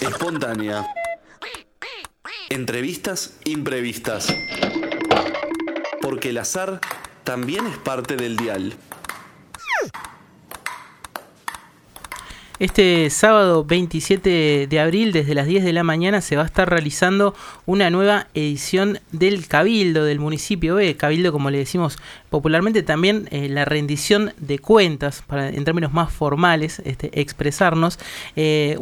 Espontánea. Entrevistas imprevistas. Porque el azar también es parte del dial. Este sábado 27 de abril, desde las 10 de la mañana, se va a estar realizando una nueva edición del Cabildo del municipio B. Cabildo, como le decimos popularmente, también la rendición de cuentas, para en términos más formales, expresarnos, de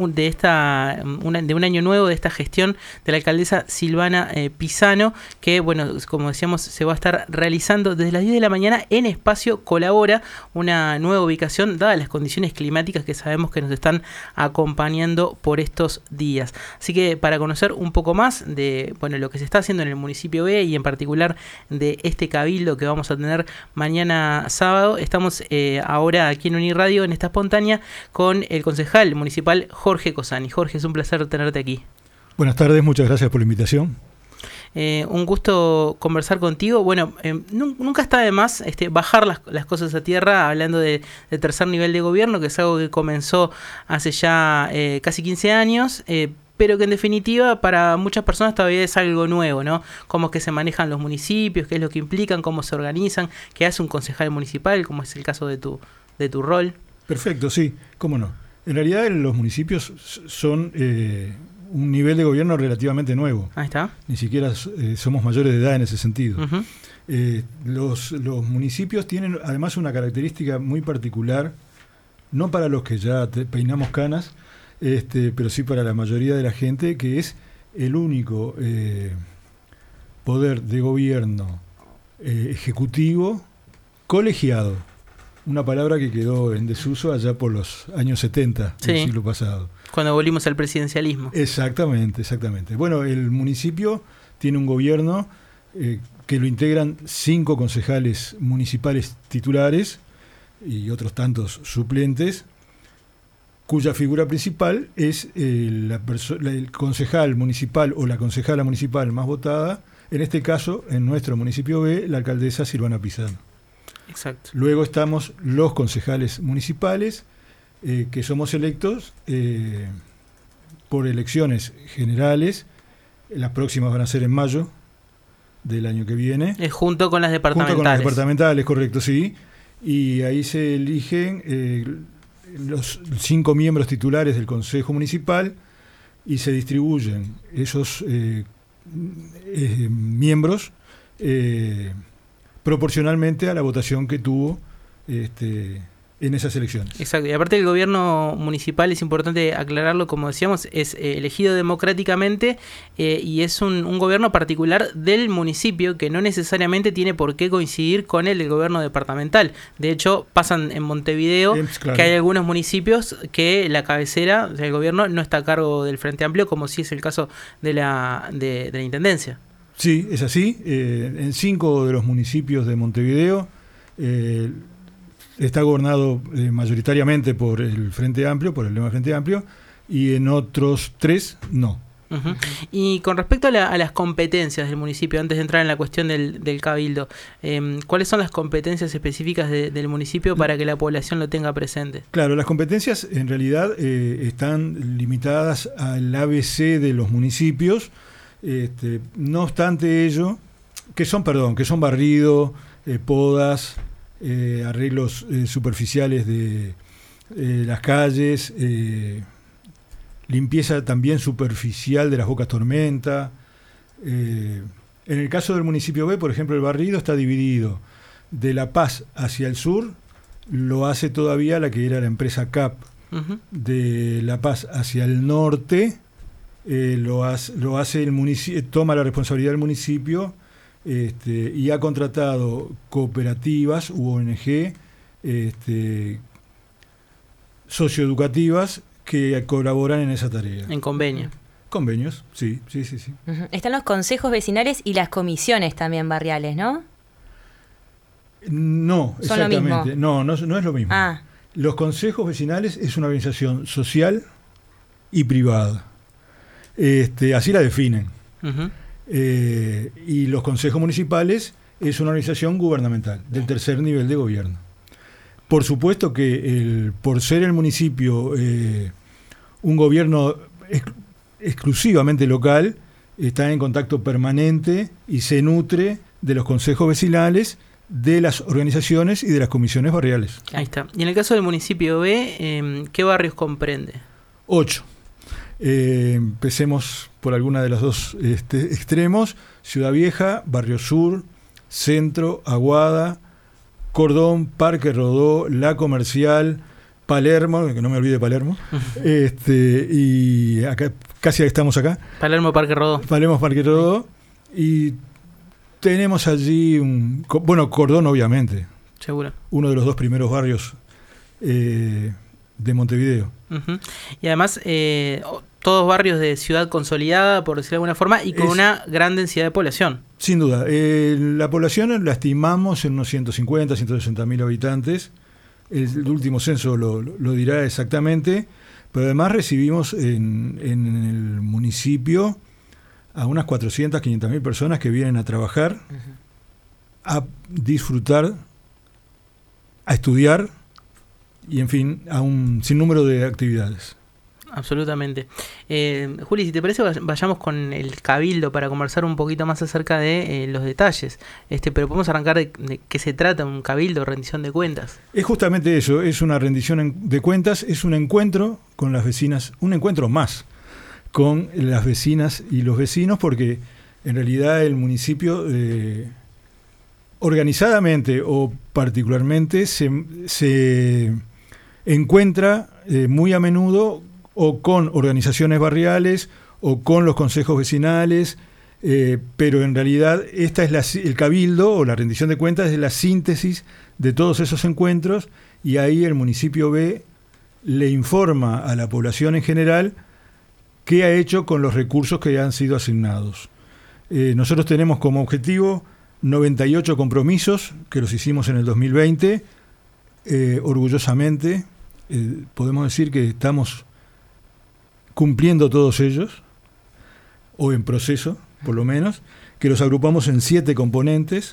un año nuevo de esta gestión de la alcaldesa Silvana Pisano, que, bueno, como decíamos, se va a estar realizando desde las 10 de la mañana en Espacio Colabora, una nueva ubicación, dadas las condiciones climáticas que sabemos que nos están acompañando por estos días. Así que para conocer un poco más de lo que se está haciendo en el municipio B y en particular de este cabildo que vamos a tener mañana sábado, estamos ahora aquí en Uniradio, en esta espontánea, con el concejal municipal Jorge Cosani. Jorge, es un placer tenerte aquí. Buenas tardes, muchas gracias por la invitación. Un gusto conversar contigo. Bueno, nunca está de más bajar las cosas a tierra, hablando de tercer nivel de gobierno, que es algo que comenzó hace ya casi 15 años, pero que en definitiva para muchas personas todavía es algo nuevo, ¿no? Cómo es que se manejan los municipios, qué es lo que implican, cómo se organizan, qué hace un concejal municipal, como es el caso de tu rol. Perfecto, sí, cómo no. En realidad los municipios son un nivel de gobierno relativamente nuevo. Ahí está. Ni siquiera somos mayores de edad en ese sentido. Uh-huh. Los municipios tienen además una característica muy particular, no para los que ya peinamos canas, pero sí para la mayoría de la gente, que es el único poder de gobierno ejecutivo colegiado. Una palabra que quedó en desuso allá por los años 70 del siglo pasado. Cuando volvimos al presidencialismo. Exactamente. Bueno, el municipio tiene un gobierno que lo integran 5 concejales municipales titulares y otros tantos suplentes, cuya figura principal es el concejal municipal o la concejala municipal más votada, en este caso, en nuestro municipio B, la alcaldesa Silvana Pisano. Exacto. Luego estamos los concejales municipales, que somos electos por elecciones generales. Las próximas van a ser en mayo del año que viene. Junto con las departamentales. Junto con las departamentales, correcto, sí. Y ahí se eligen los 5 miembros titulares del Consejo Municipal y se distribuyen esos miembros proporcionalmente a la votación que tuvo en esas elecciones. Exacto, y aparte el gobierno municipal, es importante aclararlo, como decíamos, es elegido democráticamente y es un gobierno particular del municipio que no necesariamente tiene por qué coincidir con el del gobierno departamental. De hecho, pasan en Montevideo, claro, que hay algunos municipios que la cabecera del gobierno no está a cargo del Frente Amplio, como sí es el caso de la Intendencia. Sí, es así. En 5 de los municipios de Montevideo está gobernado mayoritariamente por el Frente Amplio, por el lema Frente Amplio, y en otros 3 no. Uh-huh. Y con respecto a las competencias del municipio, antes de entrar en la cuestión del cabildo, ¿cuáles son las competencias específicas del municipio para que la población lo tenga presente? Claro, las competencias en realidad están limitadas al ABC de los municipios. No obstante ello, que son barrido, podas, arreglos superficiales de las calles, limpieza también superficial de las bocas tormenta. En el caso del municipio B, por ejemplo, el barrido está dividido de La Paz hacia el sur, lo hace todavía la que era la empresa CAP. Uh-huh. De La Paz hacia el norte lo hace el municipio, toma la responsabilidad del municipio, y ha contratado cooperativas u ONG socioeducativas que colaboran en esa tarea. En convenio. Convenios, sí. Uh-huh. Están los consejos vecinales y las comisiones también barriales, ¿no? No, exactamente. No es lo mismo. Ah. Los consejos vecinales es una organización social y privada. Así la definen. Uh-huh. Y los consejos municipales es una organización gubernamental del tercer nivel de gobierno. Por supuesto que por ser el municipio un gobierno exclusivamente local, está en contacto permanente y se nutre de los consejos vecinales, de las organizaciones y de las comisiones barriales. Ahí está. Y en el caso del municipio B, ¿qué barrios comprende? 8. Empecemos por alguna de los dos extremos: Ciudad Vieja, Barrio Sur, Centro, Aguada, Cordón, Parque Rodó, La Comercial, Palermo, que no me olvide Palermo, y acá casi estamos acá. Palermo, Parque Rodó. Palermo, Parque Rodó, y tenemos allí Cordón, obviamente. Seguro. Uno de los 2 primeros barrios de Montevideo. Uh-huh. Y además, todos barrios de ciudad consolidada, por decirlo de alguna forma, y con una gran densidad de población. Sin duda. La población la estimamos en unos 150, 160.000 habitantes. El último censo lo dirá exactamente. Pero además recibimos en el municipio a unas 400, 500.000 personas que vienen a trabajar, a disfrutar, a estudiar y, en fin, a un sinnúmero de actividades. Absolutamente. Juli, si te parece, vayamos con el Cabildo para conversar un poquito más acerca de los detalles. Pero podemos arrancar de qué se trata un Cabildo, rendición de cuentas. Es justamente eso, es una rendición de cuentas, es un encuentro con las vecinas, un encuentro más con las vecinas y los vecinos, porque en realidad el municipio organizadamente o particularmente se encuentra muy a menudo o con organizaciones barriales o con los consejos vecinales, pero en realidad esta es el Cabildo o la rendición de cuentas es la síntesis de todos esos encuentros, y ahí el municipio B le informa a la población en general qué ha hecho con los recursos que han sido asignados. Nosotros tenemos como objetivo 98 compromisos que los hicimos en el 2020. Orgullosamente podemos decir que estamos cumpliendo todos ellos, o en proceso, por lo menos, que los agrupamos en 7 componentes,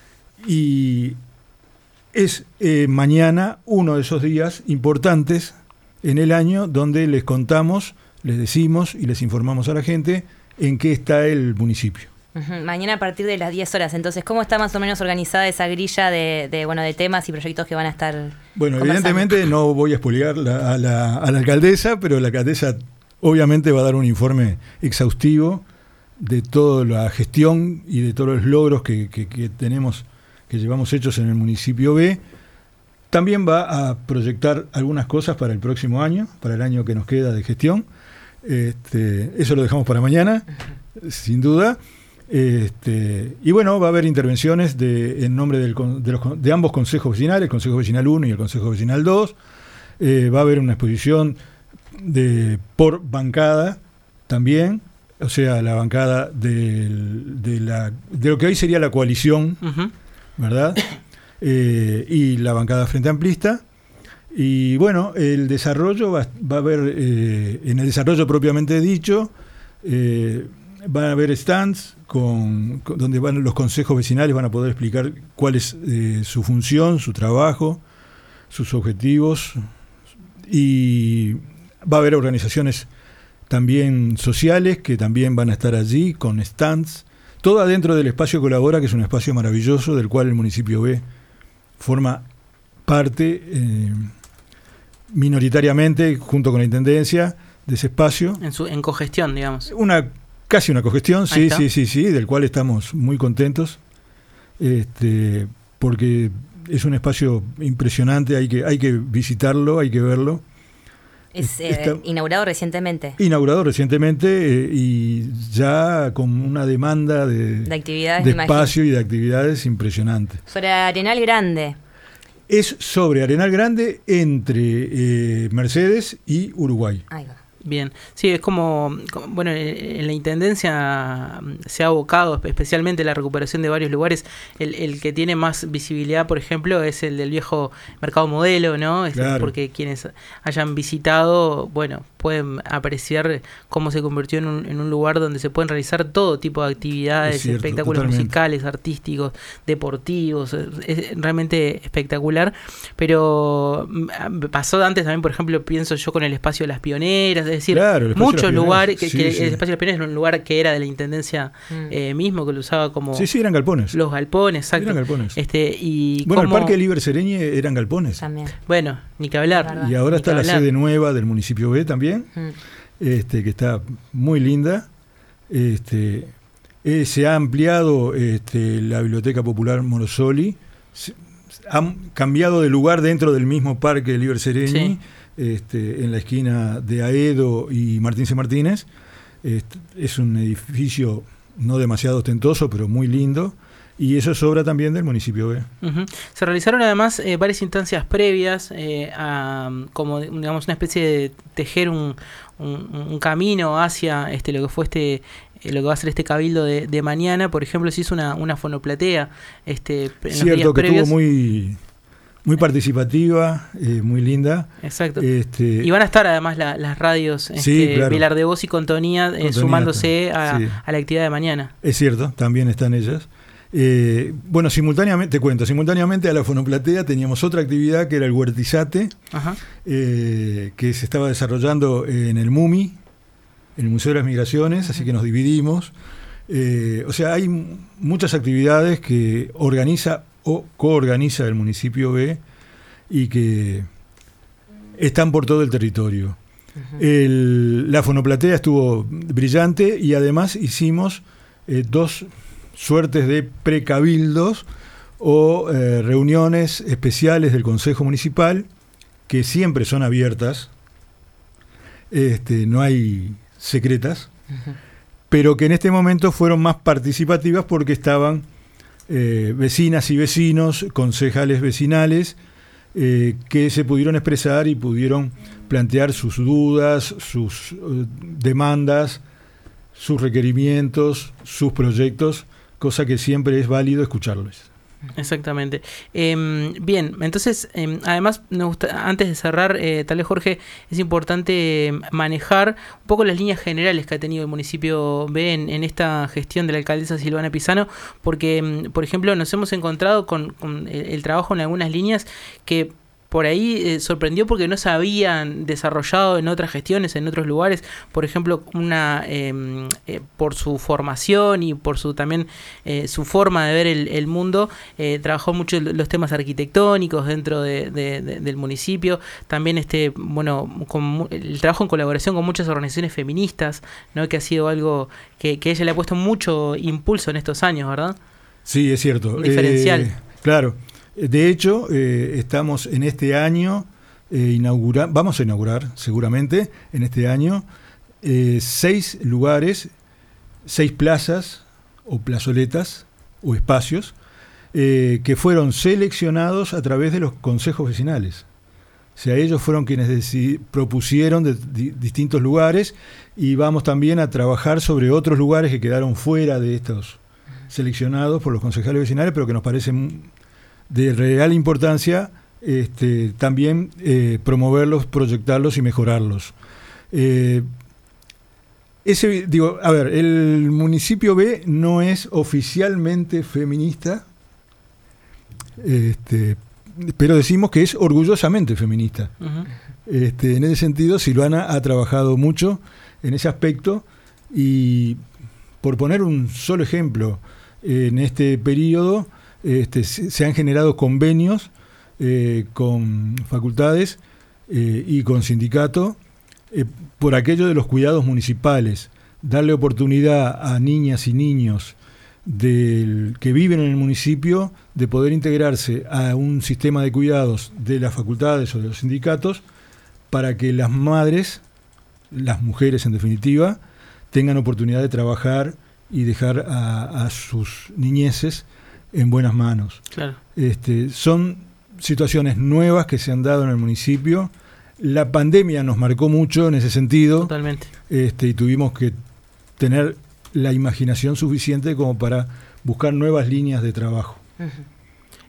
y es mañana uno de esos días importantes en el año donde les contamos, les decimos y les informamos a la gente en qué está el municipio. Uh-huh. Mañana a partir de las 10 horas. Entonces, ¿cómo está más o menos organizada esa grilla de temas y proyectos que van a estar Bueno, conversando? evidentemente no voy a spoilear a la alcaldesa, pero la alcaldesa obviamente va a dar un informe exhaustivo de toda la gestión y de todos los logros que tenemos, que llevamos hechos en el municipio B. También va a proyectar algunas cosas para el próximo año, para el año que nos queda de gestión. Eso lo dejamos para mañana, sin duda. Y bueno, va a haber intervenciones en nombre de ambos consejos vecinales, el Consejo Vecinal 1 y el Consejo Vecinal 2. Va a haber una exposición por bancada también, o sea, la bancada de lo que hoy sería la coalición, uh-huh, ¿verdad? Y la bancada Frente Amplista. Y bueno, el desarrollo va a haber, en el desarrollo propiamente dicho, van a haber stands donde los consejos vecinales van a poder explicar cuál es su función, su trabajo, sus objetivos, y va a haber organizaciones también sociales que también van a estar allí con stands, todo adentro del espacio Colabora, que es un espacio maravilloso del cual el municipio B forma parte minoritariamente, junto con la Intendencia, de ese espacio. En cogestión, digamos. Casi una cogestión, sí, del cual estamos muy contentos, porque es un espacio impresionante, hay que visitarlo, hay que verlo. Está inaugurado recientemente. Y ya con una demanda de actividades, de espacio y de actividades impresionante. Sobre Arenal Grande. Es sobre Arenal Grande entre Mercedes y Uruguay. Ahí va. Bien, sí, es como bueno, en la Intendencia se ha abocado especialmente la recuperación de varios lugares. El que tiene más visibilidad, por ejemplo, es el del viejo Mercado Modelo, ¿no? Claro. Porque quienes hayan visitado, bueno, pueden apreciar cómo se convirtió en un lugar donde se pueden realizar todo tipo de actividades, cierto, espectáculos totalmente. musicales, artísticos, deportivos. Es realmente espectacular. Pero pasó antes también, por ejemplo, pienso yo con el Espacio de las Pioneras, es decir, Claro, el Espacio de muchos las Pioneras. lugares, Sí, que sí. el Espacio de las Pioneras era un lugar que era de la Intendencia mismo, que lo usaba como Sí, eran galpones. los galpones, exacto. Eran galpones. Y Bueno, cómo- el Parque Liber Sereñe eran galpones. También. bueno, ni que hablar. Es verdad. Y ahora Ni está que la hablar. sede nueva del municipio B también, que está muy linda. Se ha ampliado la Biblioteca Popular Morosoli. Han cambiado de lugar dentro del mismo Parque Liber Sereñi, en la esquina de Aedo y Martín C. Martínez. Es un edificio no demasiado ostentoso, pero muy lindo. Y eso es obra también del municipio B. Ujú. Se realizaron además varias instancias previas como digamos una especie de tejer un camino hacia lo que fue lo que va a ser este cabildo de mañana. Por ejemplo, se hizo una fonoplatea en los días Cierto que previos. estuvo muy participativa, muy linda. Exacto. Y van a estar además las radios Sí, claro. Vilar de Voz y Contonía Contonía sumándose está, sí. a la actividad de mañana. Es cierto, también están ellas. Bueno, simultáneamente a la fonoplatea teníamos otra actividad que era el huertizate, Ajá. que se estaba desarrollando en el MUMI, en el Museo de las Migraciones, así que nos dividimos. O sea, hay muchas actividades que organiza o coorganiza el municipio B y que están por todo el territorio. La fonoplatea estuvo brillante y además hicimos 2 suertes de precabildos o reuniones especiales del Consejo Municipal que siempre son abiertas, no hay secretas, pero que en este momento fueron más participativas porque estaban vecinas y vecinos, concejales vecinales, que se pudieron expresar y pudieron plantear sus dudas, sus demandas, sus requerimientos, sus proyectos, cosa que siempre es válido escucharles. Exactamente. Bien, entonces, además, antes de cerrar, tal vez, Jorge, es importante manejar un poco las líneas generales que ha tenido el municipio B en esta gestión de la alcaldesa Silvana Pisano, porque, por ejemplo, nos hemos encontrado con el trabajo en algunas líneas que por ahí sorprendió porque no se habían desarrollado en otras gestiones, en otros lugares. Por ejemplo, por su formación y por también su forma de ver el mundo, trabajó mucho los temas arquitectónicos dentro del municipio. También el trabajo en colaboración con muchas organizaciones feministas, ¿no? Que ha sido algo que ella le ha puesto mucho impulso en estos años, ¿verdad? Sí, es cierto. Un diferencial. Claro. De hecho, estamos en este año vamos a inaugurar seguramente en este año 6 lugares, 6 plazas o plazoletas o espacios que fueron seleccionados a través de los consejos vecinales. O sea, ellos fueron quienes propusieron de distintos lugares y vamos también a trabajar sobre otros lugares que quedaron fuera de estos seleccionados por los concejales vecinales, pero que nos parecen de real importancia también promoverlos, proyectarlos y mejorarlos. El municipio B no es oficialmente feminista, pero decimos que es orgullosamente feminista. Uh-huh. En ese sentido, Silvana ha trabajado mucho en ese aspecto y, por poner un solo ejemplo, en este periodo se han generado convenios con facultades y con sindicatos por aquello de los cuidados municipales, darle oportunidad a niñas y niños que viven en el municipio de poder integrarse a un sistema de cuidados de las facultades o de los sindicatos para que las madres, las mujeres en definitiva, tengan oportunidad de trabajar y dejar a sus niñeces en buenas manos. Claro. Son situaciones nuevas que se han dado en el municipio. La pandemia nos marcó mucho en ese sentido. Totalmente. Y tuvimos que tener la imaginación suficiente como para buscar nuevas líneas de trabajo. Uh-huh.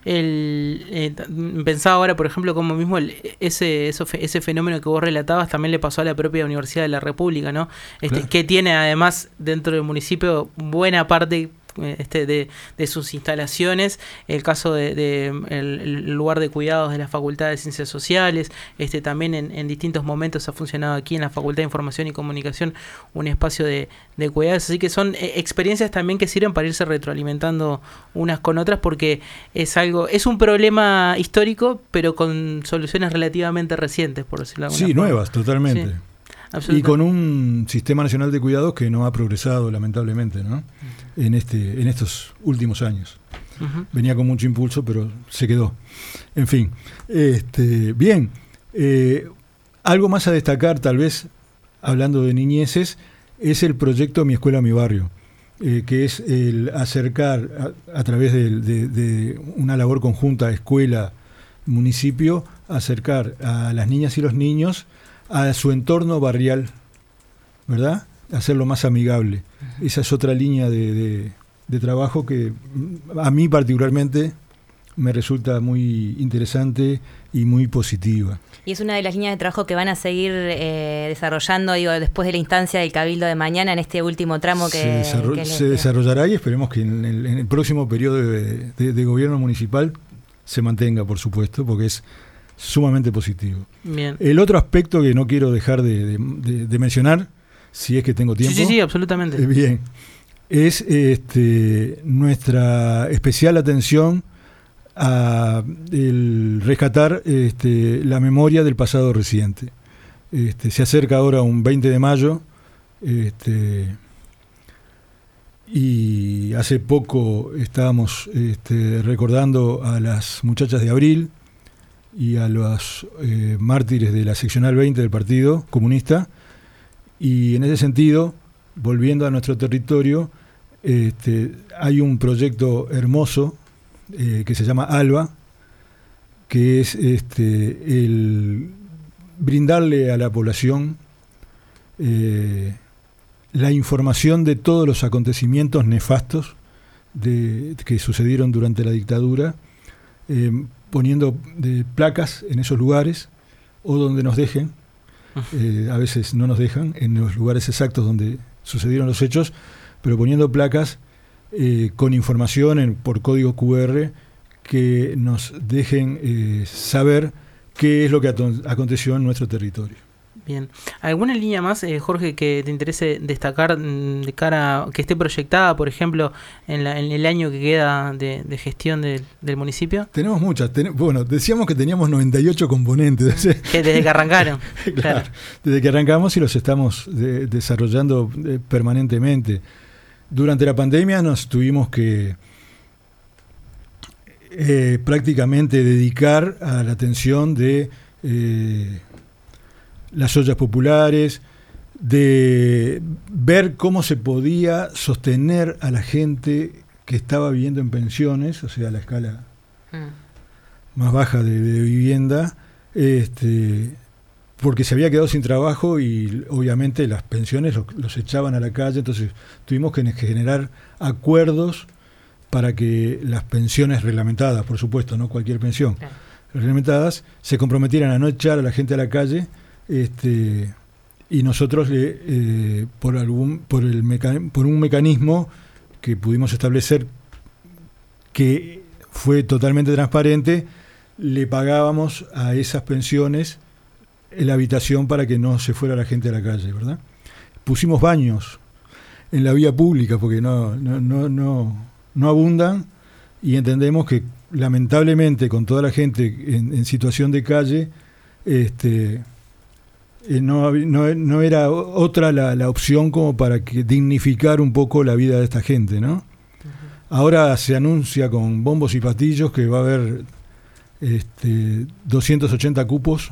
Pensaba ahora, por ejemplo, como mismo ese fenómeno que vos relatabas también le pasó a la propia Universidad de la República, ¿no? Claro. Que tiene además dentro del municipio buena parte de sus instalaciones, el caso el lugar de cuidados de la Facultad de Ciencias Sociales, también en distintos momentos ha funcionado aquí en la Facultad de Información y Comunicación un espacio de cuidados, así que son experiencias también que sirven para irse retroalimentando unas con otras, porque es un problema histórico, pero con soluciones relativamente recientes, por decirlo de alguna forma. Nuevas, totalmente. Sí. Y con un sistema nacional de cuidados que no ha progresado, lamentablemente, ¿no? En estos últimos años. Uh-huh. Venía con mucho impulso, pero se quedó. En fin. Bien. Algo más a destacar, tal vez, hablando de niñeces, es el proyecto Mi Escuela, Mi Barrio, que es el acercar, a través de una labor conjunta, escuela-municipio, acercar a las niñas y los niños a su entorno barrial, ¿verdad? Hacerlo más amigable. Esa es otra línea de trabajo que a mí particularmente me resulta muy interesante y muy positiva. Y es una de las líneas de trabajo que van a seguir desarrollando, después de la instancia del Cabildo de mañana, en este último tramo que se desarrollará, y esperemos que en el próximo periodo de gobierno municipal se mantenga, por supuesto, porque es sumamente positivo. Bien. El otro aspecto que no quiero dejar de mencionar, si es que tengo tiempo. Sí, absolutamente. Bien. Es nuestra especial atención a el rescatar la memoria del pasado reciente. Se acerca ahora un 20 de mayo, y hace poco estábamos recordando a las muchachas de Abril y a los mártires de la seccional 20 del Partido Comunista, y en ese sentido, volviendo a nuestro territorio, hay un proyecto hermoso que se llama ALBA, que es el brindarle a la población la información de todos los acontecimientos nefastos que sucedieron durante la dictadura, poniendo placas en esos lugares o donde nos dejen. A veces no nos dejan en los lugares exactos donde sucedieron los hechos, pero poniendo placas con información por código QR que nos dejen saber qué es lo que aconteció en nuestro territorio. Bien. ¿Alguna línea más, Jorge, que te interese destacar de cara a que esté proyectada, por ejemplo, en el año que queda de gestión del municipio? Tenemos muchas. Bueno, decíamos que teníamos 98 componentes. Que desde que arrancaron. Claro. Desde que arrancamos y los estamos desarrollando permanentemente. Durante la pandemia nos tuvimos que prácticamente dedicar a la atención de las ollas populares, de ver cómo se podía sostener a la gente que estaba viviendo en pensiones, o sea, a la escala más baja de vivienda, porque se había quedado sin trabajo y obviamente las pensiones los echaban a la calle. Entonces tuvimos que generar acuerdos para que las pensiones reglamentadas, por supuesto, no cualquier pensión, reglamentadas, se comprometieran a no echar a la gente a la calle. Y nosotros por un mecanismo que pudimos establecer, que fue totalmente transparente, le pagábamos a esas pensiones la habitación para que no se fuera la gente a la calle, ¿verdad? Pusimos baños en la vía pública porque no abundan, y entendemos que lamentablemente con toda la gente en situación de calle, no era otra la opción como para dignificar un poco la vida de esta gente, ¿no? Uh-huh. Ahora se anuncia con bombos y platillos que va a haber 280 cupos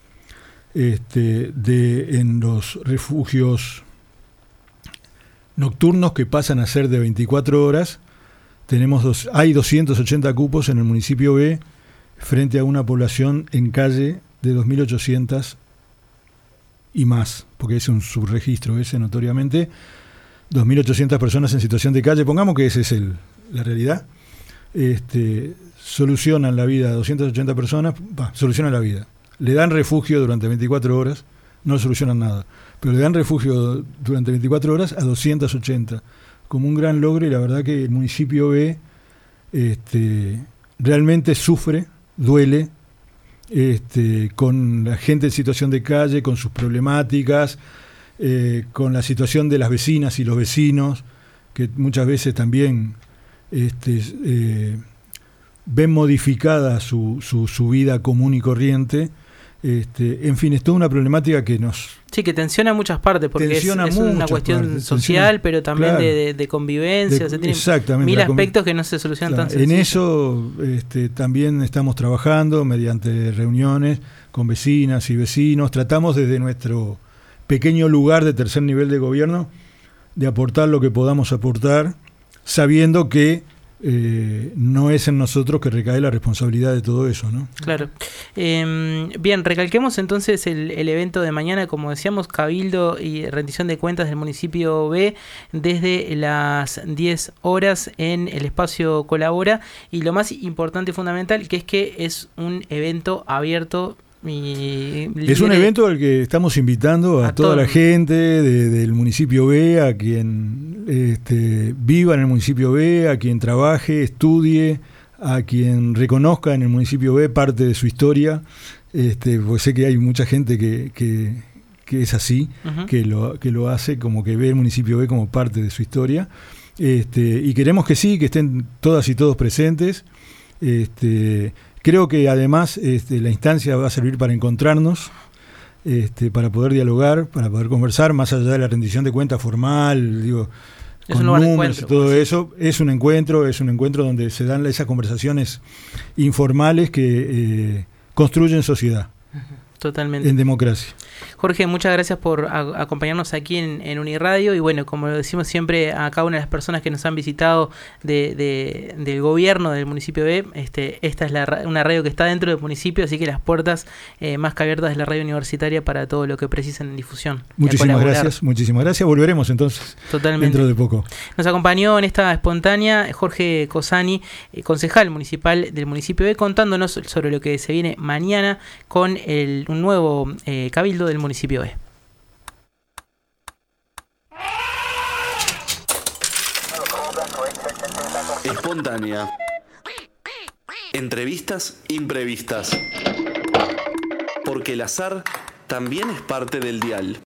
en los refugios nocturnos, que pasan a ser de 24 horas. Hay 280 cupos en el municipio B, frente a una población en calle de 2.800 y más, porque es un subregistro ese, notoriamente. 2.800 personas en situación de calle, pongamos que esa es la realidad. solucionan la vida a 280 personas, solucionan la vida. Le dan refugio durante 24 horas, no solucionan nada, pero le dan refugio durante 24 horas a 280, como un gran logro, y la verdad que el municipio B realmente sufre, duele, con la gente en situación de calle, con sus problemáticas, con la situación de las vecinas y los vecinos, que muchas veces también ven modificada su vida común y corriente. En fin, es toda una problemática que nos... Sí, que tensiona muchas partes, porque es una cuestión social, pero también claro, de convivencia, o sea, tiene mil aspectos que no se solucionan tan sencillo. En eso también estamos trabajando mediante reuniones con vecinas y vecinos. Tratamos desde nuestro pequeño lugar de tercer nivel de gobierno de aportar lo que podamos aportar, sabiendo que no es en nosotros que recae la responsabilidad de todo eso, ¿no? Claro. Bien, recalquemos entonces el evento de mañana, como decíamos, Cabildo y rendición de cuentas del municipio B desde las 10 horas en el espacio Colabora, y lo más importante y fundamental que es que es un evento abierto. Es un evento al que estamos invitando a toda la gente del municipio B, a quien viva en el municipio B, a quien trabaje, estudie, a quien reconozca en el municipio B parte de su historia, porque sé que hay mucha gente que es así, uh-huh, que lo hace como que ve el municipio B como parte de su historia, y queremos que sí, que estén todas y todos presentes. Creo que además la instancia va a servir para encontrarnos, para poder dialogar, para poder conversar, más allá de la rendición de cuentas formal, digo, con números y todo eso. Es un encuentro donde se dan esas conversaciones informales que construyen sociedad. Totalmente. En democracia. Jorge, muchas gracias por acompañarnos aquí en Uniradio, y bueno, como lo decimos siempre a cada una de las personas que nos han visitado del gobierno del municipio B, esta es una radio que está dentro del municipio, así que las puertas más que abiertas de la radio universitaria para todo lo que precisen en difusión. Muchísimas gracias, volveremos entonces. Totalmente. Dentro de poco. Nos acompañó en esta espontánea Jorge Cosani, concejal municipal del municipio B, contándonos sobre lo que se viene mañana con un nuevo cabildo del municipio B. Espontánea. Entrevistas imprevistas. Porque el azar también es parte del dial.